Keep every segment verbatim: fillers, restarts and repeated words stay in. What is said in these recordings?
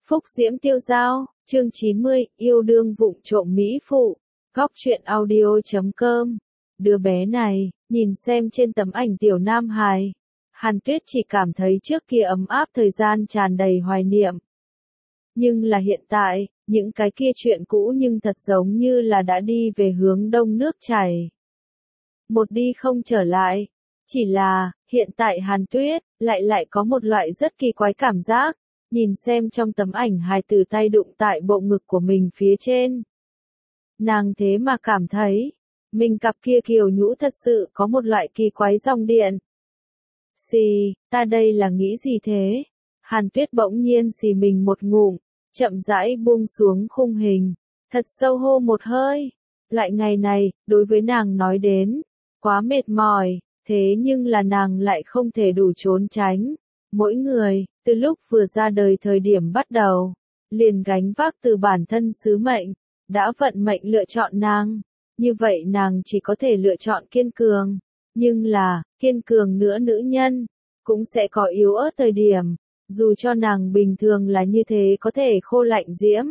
Phúc diễm tiêu dao, chương chín mươi, yêu đương vụng trộm mỹ phụ. Góc truyện audio chấm com. Đứa bé này, nhìn xem trên tấm ảnh tiểu nam hài, Hàn Tuyết chỉ cảm thấy trước kia ấm áp thời gian tràn đầy hoài niệm. Nhưng là hiện tại, những cái kia chuyện cũ nhưng thật giống như là đã đi về hướng đông nước chảy. Một đi không trở lại. Chỉ là, hiện tại Hàn Tuyết, lại lại có một loại rất kỳ quái cảm giác, nhìn xem trong tấm ảnh hài tử tay đụng tại bộ ngực của mình phía trên. Nàng thế mà cảm thấy, mình cặp kia kiều nhũ thật sự có một loại kỳ quái dòng điện. Xì, ta đây là nghĩ gì thế? Hàn Tuyết bỗng nhiên xì mình một ngụm, chậm rãi buông xuống khung hình, thật sâu hô một hơi. Loại ngày này, đối với nàng nói đến, quá mệt mỏi, thế nhưng là nàng lại không thể đủ trốn tránh. Mỗi người, từ lúc vừa ra đời thời điểm bắt đầu, liền gánh vác từ bản thân sứ mệnh, đã vận mệnh lựa chọn nàng. Như vậy nàng chỉ có thể lựa chọn kiên cường. Nhưng là, kiên cường nữa nữ nhân, cũng sẽ có yếu ớt thời điểm, dù cho nàng bình thường là như thế có thể khô lạnh diễm.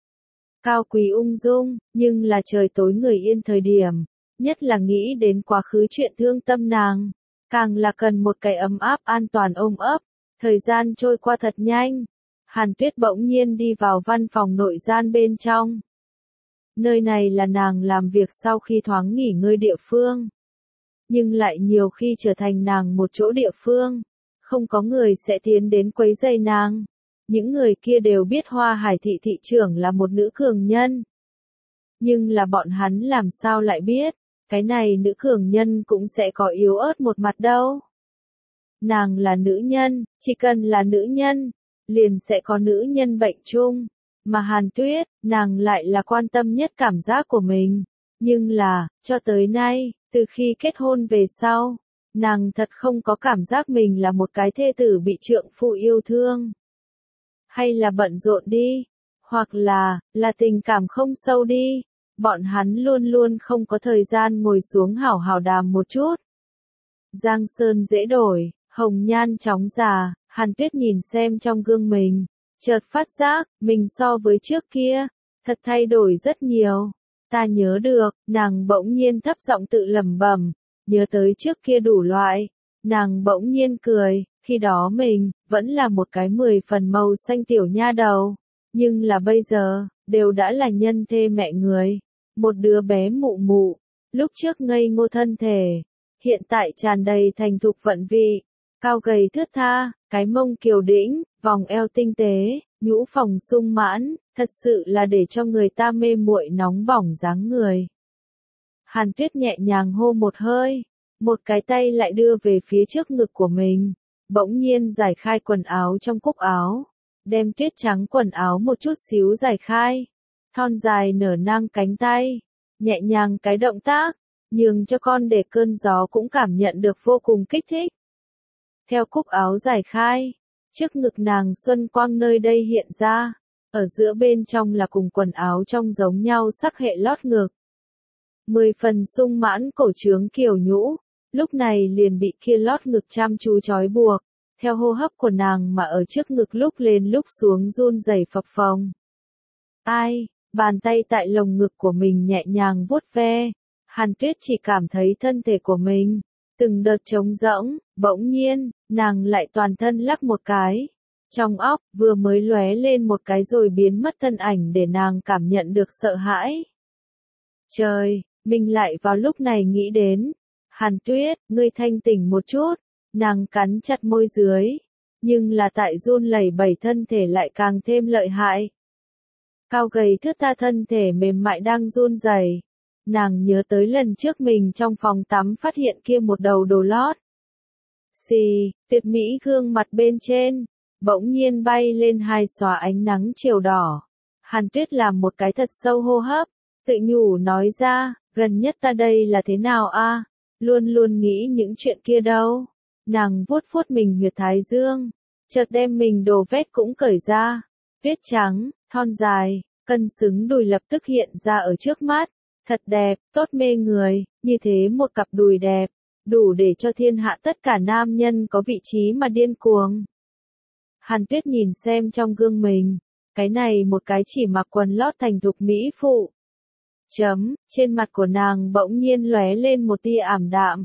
Cao quý ung dung, nhưng là trời tối người yên thời điểm, nhất là nghĩ đến quá khứ chuyện thương tâm nàng, càng là cần một cái ấm áp an toàn ôm ấp. Thời gian trôi qua thật nhanh, Hàn Tuyết bỗng nhiên đi vào văn phòng nội gian bên trong. Nơi này là nàng làm việc sau khi thoáng nghỉ ngơi địa phương, nhưng lại nhiều khi trở thành nàng một chỗ địa phương, không có người sẽ tiến đến quấy rầy nàng. Những người kia đều biết Hoa Hải thị thị trưởng là một nữ cường nhân. Nhưng là bọn hắn làm sao lại biết, cái này nữ cường nhân cũng sẽ có yếu ớt một mặt đâu. Nàng là nữ nhân, chỉ cần là nữ nhân, liền sẽ có nữ nhân bệnh chung. Mà Hàn Tuyết, nàng lại là quan tâm nhất cảm giác của mình. Nhưng là, cho tới nay, từ khi kết hôn về sau, nàng thật không có cảm giác mình là một cái thê tử bị trượng phu yêu thương. Hay là bận rộn đi, hoặc là, là tình cảm không sâu đi. Bọn hắn luôn luôn không có thời gian ngồi xuống hảo hảo đàm một chút. Giang sơn dễ đổi, hồng nhan chóng già. Hàn Tuyết nhìn xem trong gương mình, chợt phát giác, mình so với trước kia, thật thay đổi rất nhiều. Ta nhớ được, nàng bỗng nhiên thấp giọng tự lẩm bẩm, nhớ tới trước kia đủ loại. Nàng bỗng nhiên cười, khi đó mình, vẫn là một cái mười phần màu xanh tiểu nha đầu. Nhưng là bây giờ, đều đã là nhân thê mẹ người. Một đứa bé mụ mụ, lúc trước ngây ngô thân thể, hiện tại tràn đầy thành thục vận vị. Cao gầy thướt tha, cái mông kiều đĩnh, vòng eo tinh tế, nhũ phòng sung mãn, thật sự là để cho người ta mê muội nóng bỏng dáng người. Hàn Tuyết nhẹ nhàng hô một hơi, một cái tay lại đưa về phía trước ngực của mình, bỗng nhiên giải khai quần áo trong cúc áo, đem tuyết trắng quần áo một chút xíu giải khai, thon dài nở nang cánh tay, nhẹ nhàng cái động tác, nhường cho con để cơn gió cũng cảm nhận được vô cùng kích thích. Theo cúc áo giải khai, trước ngực nàng xuân quang nơi đây hiện ra, ở giữa bên trong là cùng quần áo trong giống nhau sắc hệ lót ngực. Mười phần sung mãn cổ trướng kiều nhũ, lúc này liền bị kia lót ngực chăm chú trói buộc, theo hô hấp của nàng mà ở trước ngực lúc lên lúc xuống run rẩy phập phồng. Ai, bàn tay tại lồng ngực của mình nhẹ nhàng vuốt ve, Hàn Tuyết chỉ cảm thấy thân thể của mình từng đợt trống rỗng, bỗng nhiên, nàng lại toàn thân lắc một cái. Trong óc, vừa mới lóe lên một cái rồi biến mất thân ảnh để nàng cảm nhận được sợ hãi. Trời, mình lại vào lúc này nghĩ đến. Hàn Tuyết, ngươi thanh tỉnh một chút. Nàng cắn chặt môi dưới. Nhưng là tại run lẩy bẩy thân thể lại càng thêm lợi hại. Cao gầy thướt tha thân thể mềm mại đang run rẩy. Nàng nhớ tới lần trước mình trong phòng tắm phát hiện kia một đầu đồ lót. Xì, tuyệt mỹ gương mặt bên trên, bỗng nhiên bay lên hai xóa ánh nắng chiều đỏ. Hàn Tuyết làm một cái thật sâu hô hấp, tự nhủ nói ra, gần nhất ta đây là thế nào a? Luôn luôn nghĩ những chuyện kia đâu. Nàng vuốt vuốt mình huyệt thái dương, chợt đem mình đồ vét cũng cởi ra. Tuyết trắng, thon dài, cân xứng đùi lập tức hiện ra ở trước mắt. Thật đẹp, tốt mê người, như thế một cặp đùi đẹp, đủ để cho thiên hạ tất cả nam nhân có vị trí mà điên cuồng. Hàn Tuyết nhìn xem trong gương mình, cái này một cái chỉ mặc quần lót thành thục mỹ phụ. Chấm, trên mặt của nàng bỗng nhiên lóe lên một tia ảm đạm.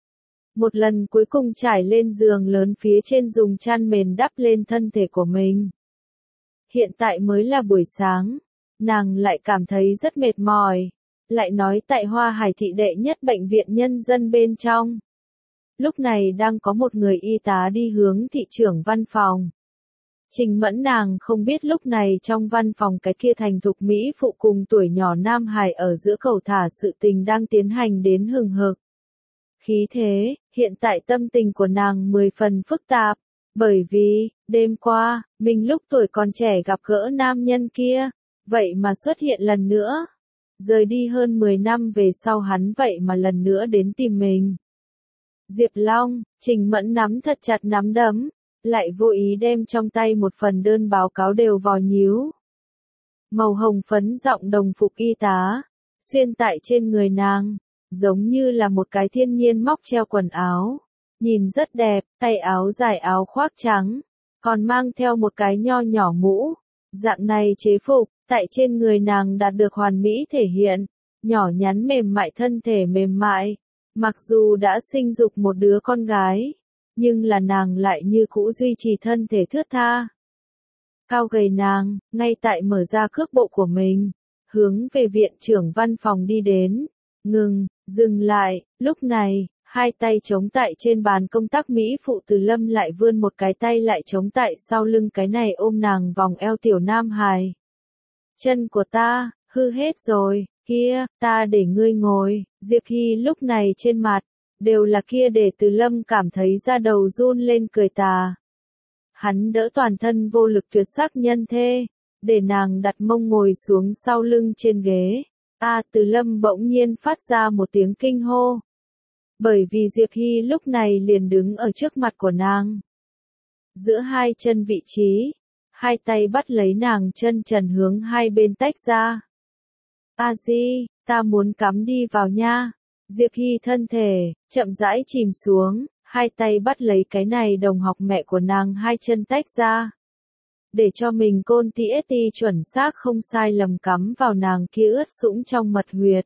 Một lần cuối cùng trải lên giường lớn phía trên dùng chăn mền đắp lên thân thể của mình. Hiện tại mới là buổi sáng, nàng lại cảm thấy rất mệt mỏi, lại nói tại Hoa Hải thị đệ nhất bệnh viện nhân dân bên trong. Lúc này đang có một người y tá đi hướng thị trưởng văn phòng. Trình Mẫn nàng không biết lúc này trong văn phòng cái kia thành thục mỹ phụ cùng tuổi nhỏ nam hài ở giữa cầu thả sự tình đang tiến hành đến hừng hực. Khí thế, hiện tại tâm tình của nàng mười phần phức tạp, bởi vì, đêm qua, mình lúc tuổi còn trẻ gặp gỡ nam nhân kia, vậy mà xuất hiện lần nữa. Rời đi hơn mười năm về sau hắn vậy mà lần nữa đến tìm mình. Diệp Long, Trình Mẫn nắm thật chặt nắm đấm, lại vô ý đem trong tay một phần đơn báo cáo đều vò nhíu. Màu hồng phấn giọng đồng phục y tá, xuyên tại trên người nàng, giống như là một cái thiên nhiên móc treo quần áo. Nhìn rất đẹp, tay áo dài áo khoác trắng, còn mang theo một cái nho nhỏ mũ. Dạng này chế phục, tại trên người nàng đạt được hoàn mỹ thể hiện, nhỏ nhắn mềm mại thân thể mềm mại. Mặc dù đã sinh dục một đứa con gái, nhưng là nàng lại như cũ duy trì thân thể thướt tha. Cao gầy nàng, ngay tại mở ra cước bộ của mình, hướng về viện trưởng văn phòng đi đến. Ngừng, dừng lại, lúc này, hai tay chống tại trên bàn công tác Mỹ phụ Từ Lâm lại vươn một cái tay lại chống tại sau lưng cái này ôm nàng vòng eo tiểu nam hài. Chân của ta, hư hết rồi, kia, ta để ngươi ngồi. Diệp Hy lúc này trên mặt, đều là kia để Từ Lâm cảm thấy da đầu run lên cười tà. Hắn đỡ toàn thân vô lực tuyệt sắc nhân thê, để nàng đặt mông ngồi xuống sau lưng trên ghế. A Từ Lâm bỗng nhiên phát ra một tiếng kinh hô. Bởi vì Diệp Hy lúc này liền đứng ở trước mặt của nàng. Giữa hai chân vị trí, hai tay bắt lấy nàng chân trần hướng hai bên tách ra. A Di, ta muốn cắm đi vào nha. Diệp Hy thân thể, chậm rãi chìm xuống, hai tay bắt lấy cái này đồng học mẹ của nàng hai chân tách ra. Để cho mình côn tê ét tê chuẩn xác không sai lầm cắm vào nàng kia ướt sũng trong mật huyệt.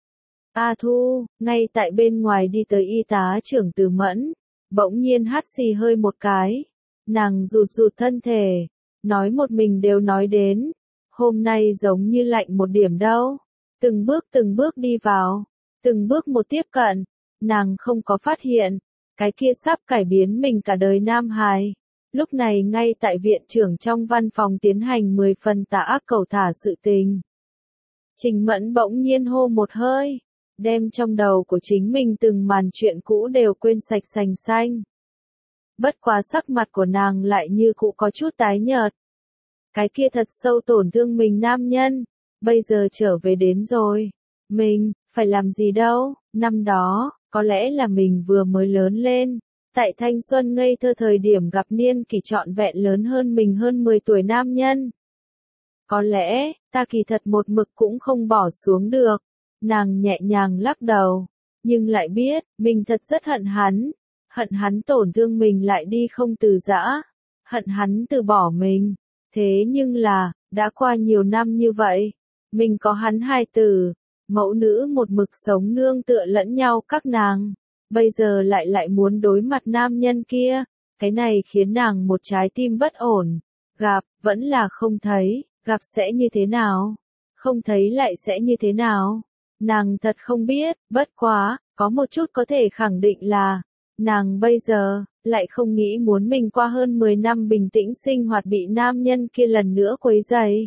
A Thu, ngay tại bên ngoài đi tới y tá trưởng Từ Mẫn, bỗng nhiên hắt xì hơi một cái. Nàng rụt rụt thân thể, nói một mình đều nói đến. Hôm nay giống như lạnh một điểm đâu. Từng bước từng bước đi vào, từng bước một tiếp cận, nàng không có phát hiện, cái kia sắp cải biến mình cả đời nam hài. Lúc này ngay tại viện trưởng trong văn phòng tiến hành mười phần tà ác cầu thả sự tình. Trình Mẫn bỗng nhiên hô một hơi, đem trong đầu của chính mình từng màn chuyện cũ đều quên sạch sành xanh. Bất quá sắc mặt của nàng lại như cũ có chút tái nhợt. Cái kia thật sâu tổn thương mình nam nhân, bây giờ trở về đến rồi. Mình, phải làm gì đâu, năm đó, có lẽ là mình vừa mới lớn lên. Tại thanh xuân ngây thơ thời điểm gặp niên kỷ trọn vẹn lớn hơn mình hơn mười tuổi nam nhân. Có lẽ, ta kỳ thật một mực cũng không bỏ xuống được. Nàng nhẹ nhàng lắc đầu, nhưng lại biết, mình thật rất hận hắn. Hận hắn tổn thương mình lại đi không từ giã. Hận hắn từ bỏ mình. Thế nhưng là, đã qua nhiều năm như vậy, mình có hắn hai tử, mẫu nữ một mực sống nương tựa lẫn nhau các nàng. Bây giờ lại lại muốn đối mặt nam nhân kia, cái này khiến nàng một trái tim bất ổn. Gặp, vẫn là không thấy, gặp sẽ như thế nào? Không thấy lại sẽ như thế nào? Nàng thật không biết, bất quá, có một chút có thể khẳng định là, nàng bây giờ, lại không nghĩ muốn mình qua hơn mười năm bình tĩnh sinh hoạt bị nam nhân kia lần nữa quấy rầy.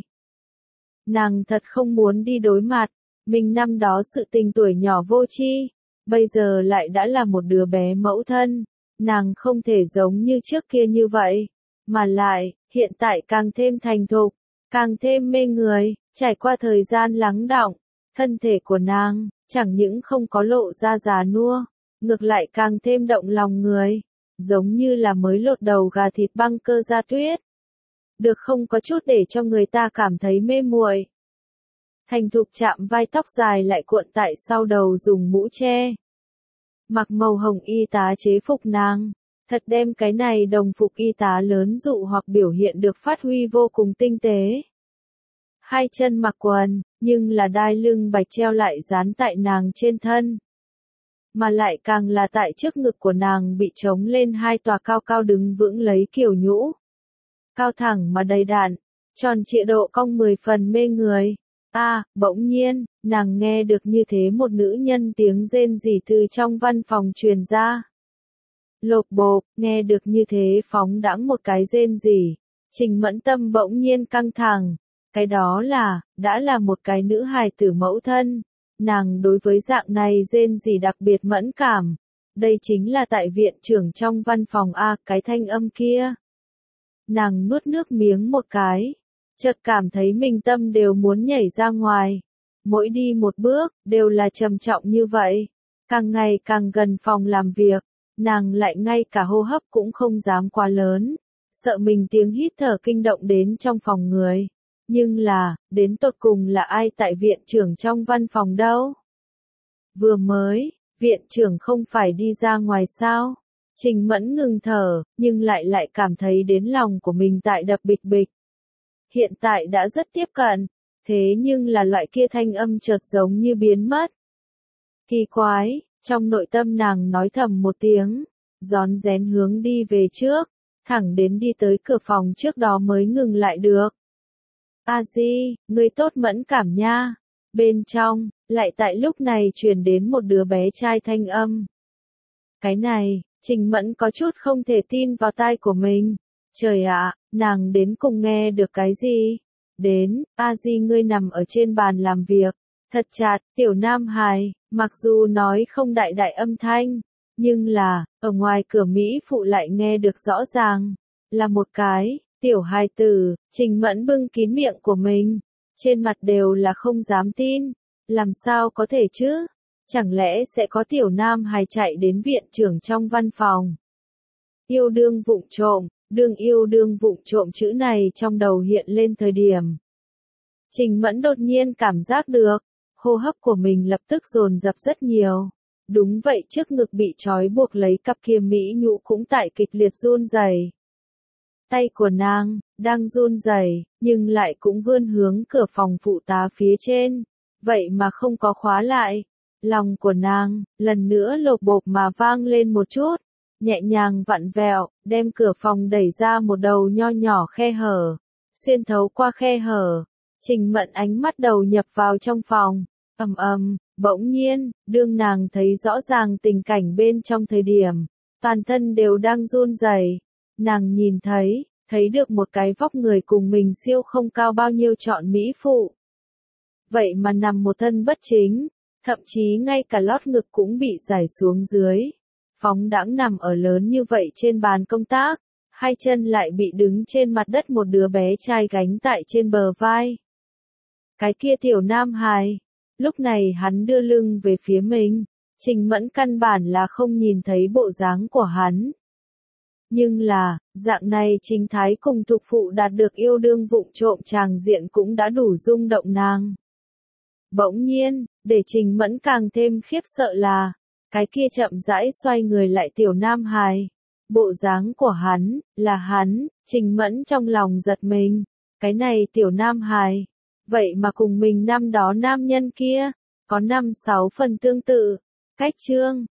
Nàng thật không muốn đi đối mặt, mình năm đó sự tình tuổi nhỏ vô tri, bây giờ lại đã là một đứa bé mẫu thân, nàng không thể giống như trước kia như vậy, mà lại, hiện tại càng thêm thành thục, càng thêm mê người, trải qua thời gian lắng đọng, thân thể của nàng, chẳng những không có lộ ra già nua, ngược lại càng thêm động lòng người, giống như là mới lột đầu gà thịt băng cơ ra tuyết. Được không có chút để cho người ta cảm thấy mê muội. Thành thục chạm vai tóc dài lại cuộn tại sau đầu dùng mũ che. Mặc màu hồng y tá chế phục nàng, Thật đem cái này đồng phục y tá lớn dụ hoặc biểu hiện được phát huy vô cùng tinh tế. Hai chân mặc quần, nhưng là đai lưng bạch treo lại dán tại nàng trên thân. Mà lại càng là tại trước ngực của nàng bị trống lên hai tòa cao cao đứng vững lấy kiểu nhũ. Cao thẳng mà đầy đặn, tròn trịa độ cong mười phần mê người. A, à, bỗng nhiên, nàng nghe được như thế một nữ nhân tiếng rên rỉ từ trong văn phòng truyền ra. Lộp bộp, nghe được như thế phóng đãng một cái rên rỉ. Trình Mẫn tâm bỗng nhiên căng thẳng. Cái đó là, đã là một cái nữ hài tử mẫu thân. Nàng đối với dạng này rên rỉ đặc biệt mẫn cảm. Đây chính là tại viện trưởng trong văn phòng A, cái thanh âm kia. Nàng nuốt nước miếng một cái. Chợt cảm thấy mình tâm đều muốn nhảy ra ngoài. Mỗi đi một bước, đều là trầm trọng như vậy. Càng ngày càng gần phòng làm việc, nàng lại ngay cả hô hấp cũng không dám quá lớn. Sợ mình tiếng hít thở kinh động đến trong phòng người. Nhưng là, đến tột cùng là ai tại viện trưởng trong văn phòng đâu? Vừa mới, viện trưởng không phải đi ra ngoài sao? Trình Mẫn ngừng thở, nhưng lại lại cảm thấy đến lòng của mình tại đập bịch bịch. Hiện tại đã rất tiếp cận, thế nhưng là loại kia thanh âm chợt giống như biến mất. Kỳ quái, trong nội tâm nàng nói thầm một tiếng, rón rén hướng đi về trước, thẳng đến đi tới cửa phòng trước đó mới ngừng lại được. A Di, ngươi tốt mẫn cảm nha. Bên trong, lại tại lúc này truyền đến một đứa bé trai thanh âm. Cái này, Trình Mẫn có chút không thể tin vào tai của mình. Trời ạ, nàng đến cùng nghe được cái gì? Đến, A Di ngươi nằm ở trên bàn làm việc. Thật chặt, tiểu nam hài, mặc dù nói không đại đại âm thanh, nhưng là, ở ngoài cửa Mỹ phụ lại nghe được rõ ràng. Là một cái, tiểu hài tử, Trình Mẫn bưng kín miệng của mình. Trên mặt đều là không dám tin. Làm sao có thể chứ? Chẳng lẽ sẽ có tiểu nam hài chạy đến viện trưởng trong văn phòng? Yêu đương vụng trộm, đương yêu đương vụng trộm chữ này trong đầu hiện lên thời điểm. Trình Mẫn đột nhiên cảm giác được, hô hấp của mình lập tức dồn dập rất nhiều. Đúng vậy, trước ngực bị trói buộc lấy cặp kia mỹ nhũ cũng tại kịch liệt run rẩy. Tay của nàng, đang run rẩy, nhưng lại cũng vươn hướng cửa phòng phụ tá phía trên. Vậy mà không có khóa lại. Lòng của nàng, lần nữa lộp bộp mà vang lên một chút. Nhẹ nhàng vặn vẹo, đem cửa phòng đẩy ra một đầu nho nhỏ khe hở. Xuyên thấu qua khe hở. Trình Mẫn ánh mắt đầu nhập vào trong phòng. Ầm ầm, bỗng nhiên, đương nàng thấy rõ ràng tình cảnh bên trong thời điểm. Toàn thân đều đang run rẩy. Nàng nhìn thấy, thấy được một cái vóc người cùng mình siêu không cao bao nhiêu trọn mỹ phụ. Vậy mà nằm một thân bất chính, thậm chí ngay cả lót ngực cũng bị giải xuống dưới. Phóng đãng nằm ở lớn như vậy trên bàn công tác, hai chân lại bị đứng trên mặt đất một đứa bé trai gánh tại trên bờ vai. Cái kia tiểu nam hài, lúc này hắn đưa lưng về phía mình, Trình Mẫn căn bản là không nhìn thấy bộ dáng của hắn. Nhưng là, dạng này chính thái cùng thục phụ đạt được yêu đương vụng trộm tràng diện cũng đã đủ rung động nàng. Bỗng nhiên, để Trình Mẫn càng thêm khiếp sợ là, cái kia chậm rãi xoay người lại tiểu nam hài. Bộ dáng của hắn, là hắn, Trình Mẫn trong lòng giật mình. Cái này tiểu nam hài, vậy mà cùng mình năm đó nam nhân kia, có năm sáu phần tương tự. Cách chương